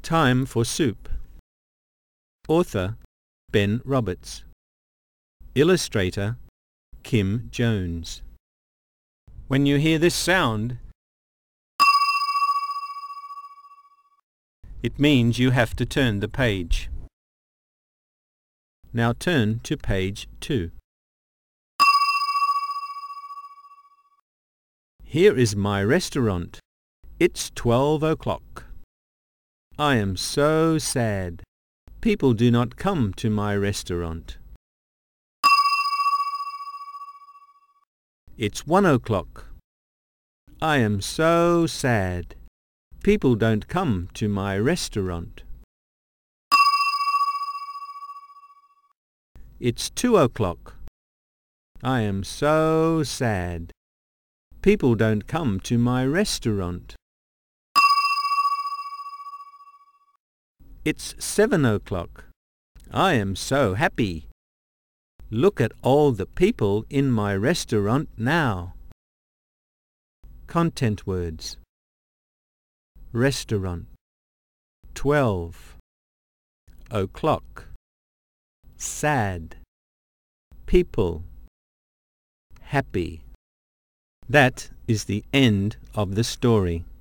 Time for Soup. Author Ben Roberts. Illustrator Kim Jones. When you hear this sound, it means you have to turn the page. Now turn to page 2. Here is my restaurant. It's 12 o'clock. I am so sad. People do not come to my restaurant. It's 1 o'clock. I am so sad. People don't come to my restaurant. It's 2 o'clock. I am so sad. People don't come to my restaurant. It's 7 o'clock. I am so happy. Look at all the people in my restaurant now. Content words. Restaurant. 12 o'clock. Sad. People. Happy. That is the end of the story.